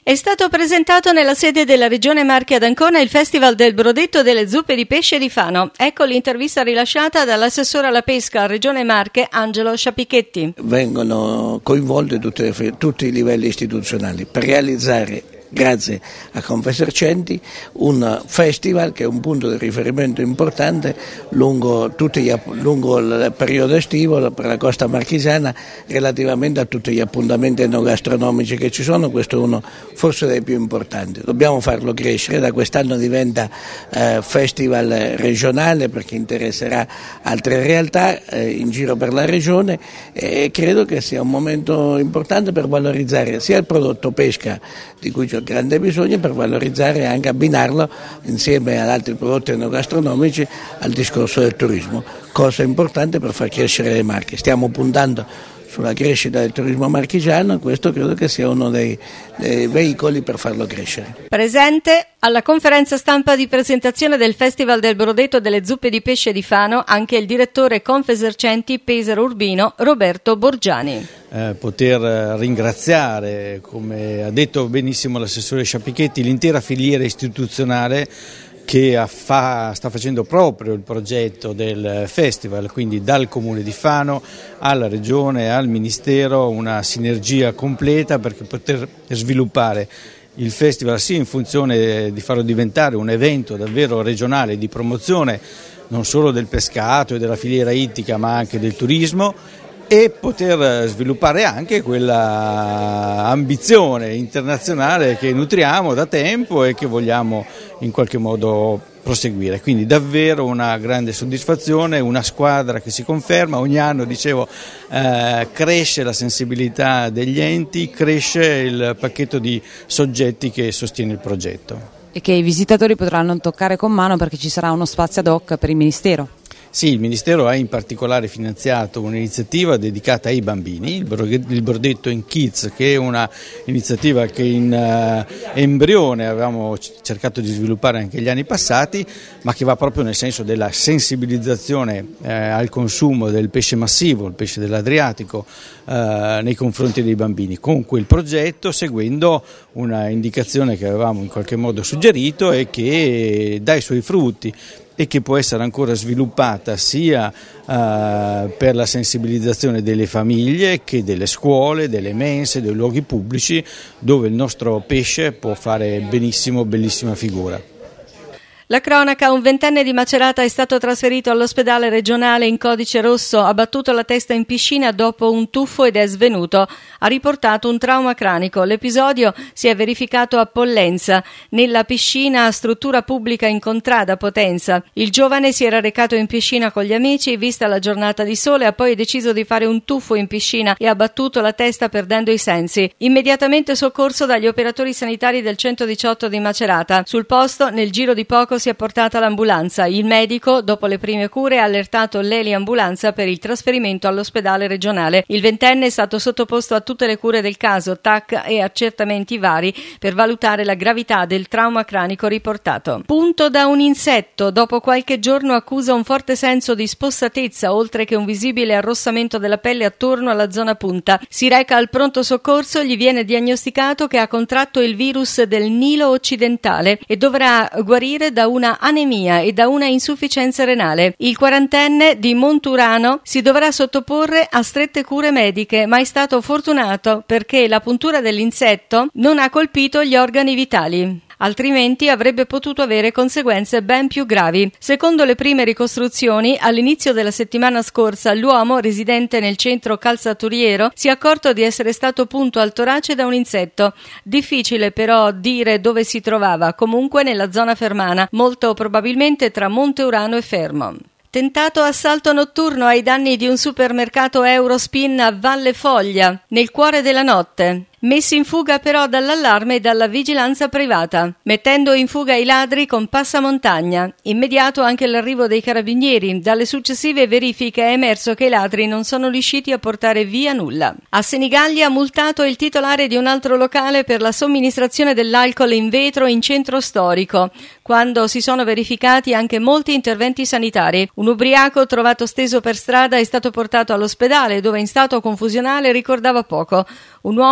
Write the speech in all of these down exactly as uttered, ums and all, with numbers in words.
È stato presentato nella sede della Regione Marche ad Ancona il Festival del Brodetto delle Zuppe di Pesce di Fano. Ecco l'intervista rilasciata dall'assessore alla pesca a Regione Marche, Angelo Sciapichetti. Vengono coinvolti tutti, tutti i livelli istituzionali per realizzare, grazie a Confesercenti, un festival che è un punto di riferimento importante lungo, tutti gli, lungo il periodo estivo per la costa marchigiana relativamente a tutti gli appuntamenti enogastronomici che ci sono. Questo è uno forse dei più importanti. Dobbiamo farlo crescere, da quest'anno diventa eh, festival regionale perché interesserà altre realtà eh, in giro per la regione e credo che sia un momento importante per valorizzare sia il prodotto pesca di cui c'è grande bisogno, per valorizzare e anche abbinarlo insieme ad altri prodotti enogastronomici al discorso del turismo, cosa importante per far crescere le Marche. Stiamo puntando sulla crescita del turismo marchigiano, questo credo che sia uno dei, dei veicoli per farlo crescere. Presente alla conferenza stampa di presentazione del Festival del Brodetto delle Zuppe di Pesce di Fano anche il direttore Confesercenti Pesaro Urbino Roberto Borgiani. Eh, poter ringraziare, come ha detto benissimo l'assessore Sciapichetti, l'intera filiera istituzionale che fa, sta facendo proprio il progetto del festival, quindi dal Comune di Fano alla Regione, al Ministero, una sinergia completa per poter sviluppare il festival sia in funzione di farlo diventare un evento davvero regionale di promozione non solo del pescato e della filiera ittica ma anche del turismo, e poter sviluppare anche quella ambizione internazionale che nutriamo da tempo e che vogliamo in qualche modo proseguire. Quindi davvero una grande soddisfazione, una squadra che si conferma, ogni anno dicevo eh, cresce la sensibilità degli enti, cresce il pacchetto di soggetti che sostiene il progetto. E che i visitatori potranno toccare con mano perché ci sarà uno spazio ad hoc per il Ministero. Sì, il Ministero ha in particolare finanziato un'iniziativa dedicata ai bambini, il Brodetto in Kids, che è una iniziativa che in uh, embrione avevamo cercato di sviluppare anche gli anni passati, ma che va proprio nel senso della sensibilizzazione eh, al consumo del pesce massivo, il pesce dell'Adriatico, eh, nei confronti dei bambini, con quel progetto seguendo una indicazione che avevamo in qualche modo suggerito e che dà i suoi frutti e che può essere ancora sviluppata sia uh, per la sensibilizzazione delle famiglie che delle scuole, delle mense, dei luoghi pubblici dove il nostro pesce può fare benissimo, bellissima figura. La cronaca: un ventenne di Macerata è stato trasferito all'ospedale regionale in codice rosso, ha battuto la testa in piscina dopo un tuffo ed è svenuto, ha riportato un trauma cranico. L'episodio si è verificato a Pollenza, nella piscina struttura pubblica in contrada Potenza. Il giovane si era recato in piscina con gli amici, vista la giornata di sole, ha poi deciso di fare un tuffo in piscina e ha battuto la testa perdendo i sensi. Immediatamente soccorso dagli operatori sanitari del centodiciotto di Macerata. Sul posto, nel giro di poco, si è portata l'ambulanza. Il medico, dopo le prime cure, ha allertato l'Eli Ambulanza per il trasferimento all'ospedale regionale. Il ventenne è stato sottoposto a tutte le cure del caso, T A C e accertamenti vari per valutare la gravità del trauma cranico riportato. Punto da un insetto. Dopo qualche giorno accusa un forte senso di spossatezza, oltre che un visibile arrossamento della pelle attorno alla zona punta. Si reca al pronto soccorso, gli viene diagnosticato che ha contratto il virus del Nilo occidentale e dovrà guarire da una anemia e da una insufficienza renale. Il quarantenne di Monturano si dovrà sottoporre a strette cure mediche, ma è stato fortunato perché la puntura dell'insetto non ha colpito gli organi vitali, altrimenti avrebbe potuto avere conseguenze ben più gravi. Secondo le prime ricostruzioni, all'inizio della settimana scorsa l'uomo, residente nel centro calzaturiero, si è accorto di essere stato punto al torace da un insetto. Difficile però dire dove si trovava, comunque nella zona fermana, molto probabilmente tra Monteurano e Fermo. Tentato assalto notturno ai danni di un supermercato Eurospin a Valle Foglia, nel cuore della notte. Messi in fuga però dall'allarme e dalla vigilanza privata, mettendo in fuga i ladri con passamontagna. Immediato anche l'arrivo dei carabinieri. Dalle successive verifiche è emerso che i ladri non sono riusciti a portare via nulla. A Senigallia, multato il titolare di un altro locale per la somministrazione dell'alcol in vetro in centro storico, quando si sono verificati anche molti interventi sanitari. Un ubriaco trovato steso per strada è stato portato all'ospedale, dove in stato confusionale ricordava poco. Un uomo è stato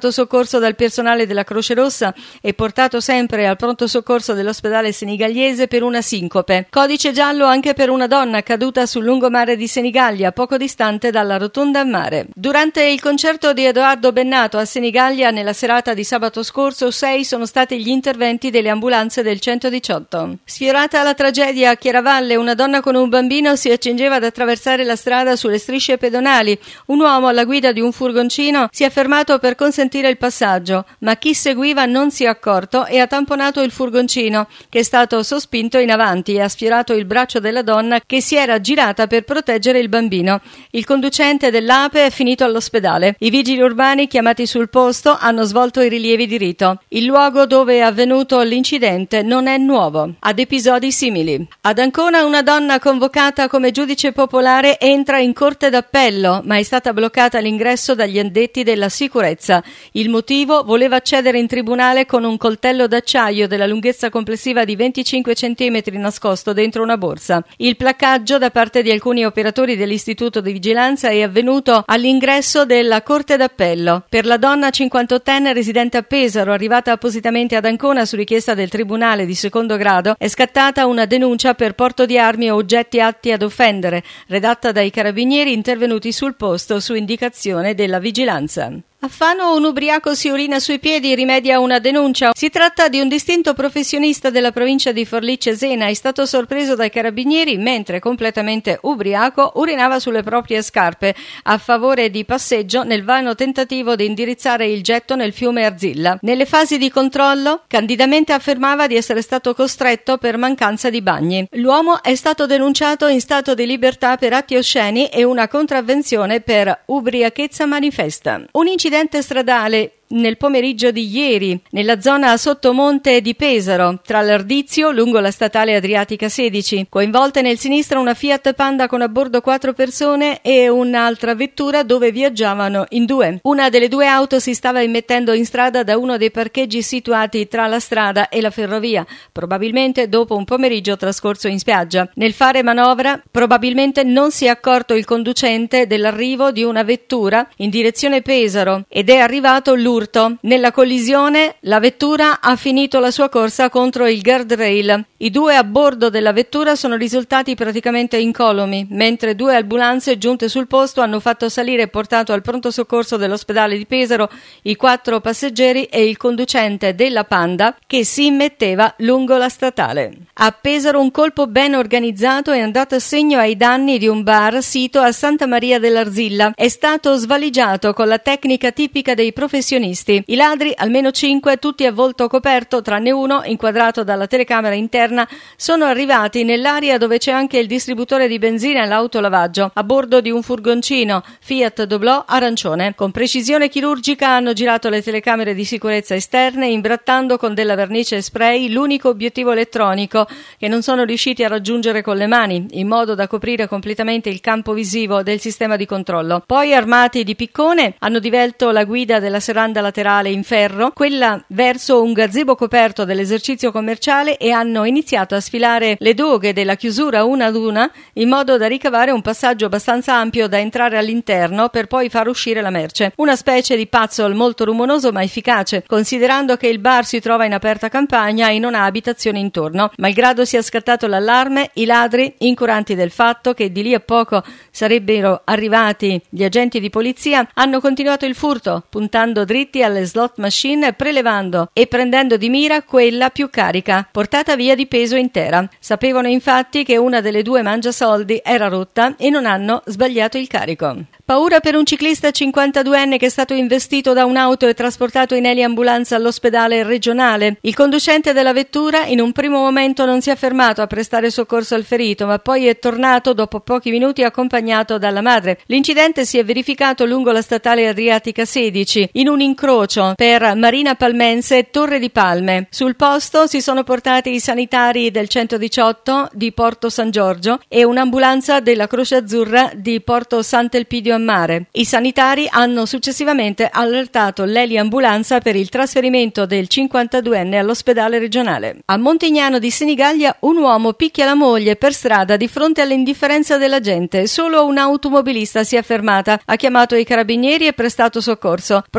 pronto soccorso dal personale della Croce Rossa e portato sempre al pronto soccorso dell'ospedale senigalliese per una sincope. Codice giallo anche per una donna caduta sul lungomare di Senigallia, poco distante dalla rotonda a mare. Durante il concerto di Edoardo Bennato a Senigallia nella serata di sabato scorso, sei sono stati gli interventi delle ambulanze del centodiciotto. Sfiorata la tragedia a Chiaravalle, una donna con un bambino si accingeva ad attraversare la strada sulle strisce pedonali. Un uomo alla guida di un furgoncino si è fermato per consentire il passaggio, ma chi seguiva non si è accorto e ha tamponato il furgoncino, che è stato sospinto in avanti e ha sfiorato il braccio della donna che si era girata per proteggere il bambino. Il conducente dell'A P E è finito all'ospedale. I vigili urbani chiamati sul posto hanno svolto i rilievi di rito. Il luogo dove è avvenuto l'incidente non è nuovo, ad episodi simili. Ad Ancona una donna convocata come giudice popolare entra in corte d'appello, ma è stata bloccata all'ingresso dagli addetti della sicurezza. Il motivo: voleva accedere in tribunale con un coltello d'acciaio della lunghezza complessiva di venticinque centimetri nascosto dentro una borsa. Il placcaggio da parte di alcuni operatori dell'istituto di vigilanza è avvenuto all'ingresso della corte d'appello. Per la donna cinquantottenne residente a Pesaro, arrivata appositamente ad Ancona su richiesta del tribunale di secondo grado, è scattata una denuncia per porto di armi o oggetti atti ad offendere, redatta dai carabinieri intervenuti sul posto su indicazione della vigilanza. A Fano un ubriaco si urina sui piedi, rimedia una denuncia. Si tratta di un distinto professionista della provincia di Forlì-Cesena. È stato sorpreso dai carabinieri mentre, completamente ubriaco, urinava sulle proprie scarpe a favore di passeggio nel vano tentativo di indirizzare il getto nel fiume Arzilla. Nelle fasi di controllo, candidamente affermava di essere stato costretto per mancanza di bagni. L'uomo è stato denunciato in stato di libertà per atti osceni e una contravvenzione per ubriachezza manifesta. Un incidente stradale nel pomeriggio di ieri, nella zona a sottomonte di Pesaro, tra l'Ardizio, lungo la statale Adriatica sedici. Coinvolte nel sinistro una Fiat Panda con a bordo quattro persone e un'altra vettura dove viaggiavano in due. Una delle due auto si stava immettendo in strada da uno dei parcheggi situati tra la strada e la ferrovia, probabilmente dopo un pomeriggio trascorso in spiaggia. Nel fare manovra, probabilmente non si è accorto il conducente dell'arrivo di una vettura in direzione Pesaro ed è arrivato l'urto. Nella collisione la vettura ha finito la sua corsa contro il guardrail. I due a bordo della vettura sono risultati praticamente incolomi, mentre due ambulanze giunte sul posto hanno fatto salire e portato al pronto soccorso dell'ospedale di Pesaro i quattro passeggeri e il conducente della Panda che si immetteva lungo la statale. A Pesaro un colpo ben organizzato è andato a segno ai danni di un bar sito a Santa Maria dell'Arzilla. È stato svaligiato con la tecnica tipica dei professionisti. I ladri, almeno cinque, tutti a volto coperto, tranne uno, inquadrato dalla telecamera interna, sono arrivati nell'area dove c'è anche il distributore di benzina e l'autolavaggio, a bordo di un furgoncino Fiat Doblò arancione. Con precisione chirurgica hanno girato le telecamere di sicurezza esterne, imbrattando con della vernice spray l'unico obiettivo elettronico che non sono riusciti a raggiungere con le mani, in modo da coprire completamente il campo visivo del sistema di controllo. Poi, armati di piccone, hanno divelto la guida della serranda laterale in ferro, quella verso un gazebo coperto dell'esercizio commerciale, e hanno iniziato a sfilare le doghe della chiusura una ad una in modo da ricavare un passaggio abbastanza ampio da entrare all'interno per poi far uscire la merce. Una specie di puzzle molto rumoroso ma efficace, considerando che il bar si trova in aperta campagna e non ha abitazioni intorno. Malgrado sia scattato l'allarme, i ladri, incuranti del fatto che di lì a poco sarebbero arrivati gli agenti di polizia, hanno continuato il furto, puntando dritti alle slot machine, prelevando e prendendo di mira quella più carica, portata via di peso intera. Sapevano infatti che una delle due mangiasoldi era rotta e non hanno sbagliato il carico. Paura per un ciclista cinquantaduenne che è stato investito da un'auto e trasportato in eliambulanza all'ospedale regionale. Il conducente della vettura in un primo momento non si è fermato a prestare soccorso al ferito, ma poi è tornato dopo pochi minuti accompagnato dalla madre. L'incidente si è verificato lungo la statale Adriatica sedici, in un incrocio per Marina Palmense e Torre di Palme. Sul posto si sono portati i sanitari del centodiciotto di Porto San Giorgio e un'ambulanza della Croce Azzurra di Porto Sant'Elpidio a Mare. I sanitari hanno successivamente allertato l'eliambulanza per il trasferimento del cinquantaduenne all'ospedale regionale. A Montignano di Senigallia un uomo picchia la moglie per strada di fronte all'indifferenza della gente. Solo un'automobilista si è fermata, ha chiamato i carabinieri e prestato soccorso. Protagonista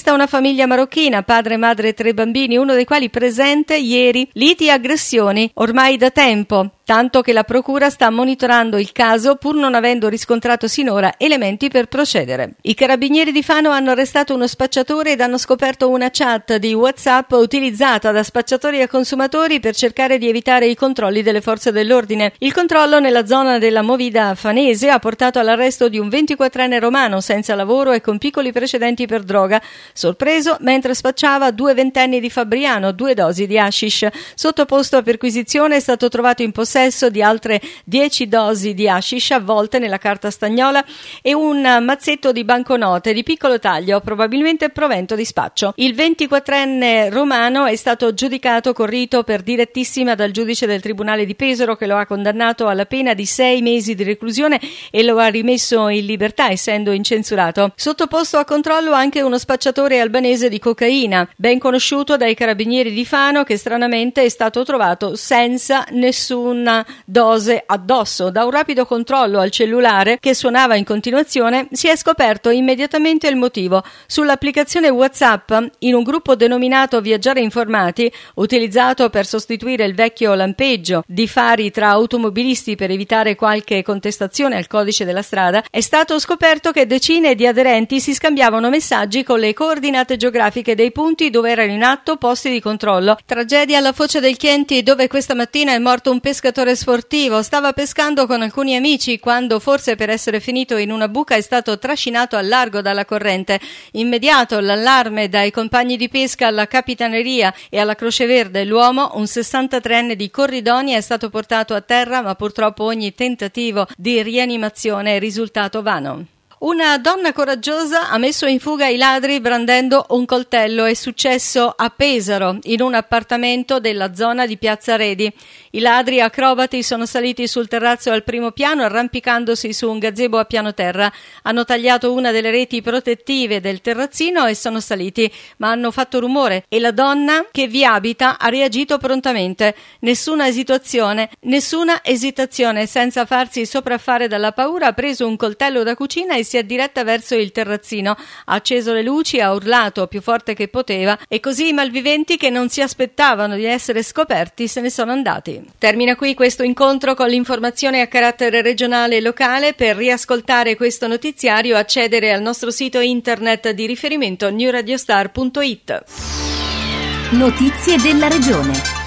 assista una famiglia marocchina, padre, madre e tre bambini, uno dei quali presente ieri. Liti e aggressioni ormai da tempo, tanto che la procura sta monitorando il caso pur non avendo riscontrato sinora elementi per procedere. I carabinieri di Fano hanno arrestato uno spacciatore ed hanno scoperto una chat di WhatsApp utilizzata da spacciatori e consumatori per cercare di evitare i controlli delle forze dell'ordine. Il controllo nella zona della Movida fanese ha portato all'arresto di un ventiquattrenne romano senza lavoro e con piccoli precedenti per droga, sorpreso mentre spacciava due ventenni di Fabriano, due dosi di hashish. Sottoposto a perquisizione è stato trovato in possesso di altre dieci dosi di hashish avvolte nella carta stagnola e un mazzetto di banconote di piccolo taglio, probabilmente provento di spaccio. Il ventiquattrenne romano è stato giudicato con rito per direttissima dal giudice del Tribunale di Pesaro, che lo ha condannato alla pena di sei mesi di reclusione e lo ha rimesso in libertà essendo incensurato. Sottoposto a controllo anche uno spacciatore albanese di cocaina, ben conosciuto dai carabinieri di Fano, che stranamente è stato trovato senza nessuna dose addosso. Da un rapido controllo al cellulare, che suonava in continuazione, si è scoperto immediatamente il motivo. Sull'applicazione WhatsApp, in un gruppo denominato Viaggiare Informati, utilizzato per sostituire il vecchio lampeggio di fari tra automobilisti per evitare qualche contestazione al codice della strada, è stato scoperto che decine di aderenti si scambiavano messaggi con le coordinate geografiche dei punti dove erano in atto posti di controllo. Tragedia alla Foce del Chienti, dove questa mattina è morto un pescatore sportivo. Stava pescando con alcuni amici quando, forse per essere finito in una buca, è stato trascinato al largo dalla corrente. Immediato l'allarme dai compagni di pesca alla Capitaneria e alla Croce Verde. L'uomo, un sessantatreenne di Corridonia, è stato portato a terra, ma purtroppo ogni tentativo di rianimazione è risultato vano. Una donna coraggiosa ha messo in fuga i ladri brandendo un coltello. È successo a Pesaro, in un appartamento della zona di Piazza Redi. I ladri acrobati sono saliti sul terrazzo al primo piano, arrampicandosi su un gazebo a piano terra. Hanno tagliato una delle reti protettive del terrazzino e sono saliti, ma hanno fatto rumore e la donna che vi abita ha reagito prontamente. Nessuna esitazione, nessuna esitazione, senza farsi sopraffare dalla paura, ha preso un coltello da cucina e si è diretta verso il terrazzino, ha acceso le luci, ha urlato più forte che poteva e così i malviventi, che non si aspettavano di essere scoperti, se ne sono andati. Termina qui questo incontro con l'informazione a carattere regionale e locale. Per riascoltare questo notiziario accedere al nostro sito internet di riferimento new radio star punto it. Notizie della regione.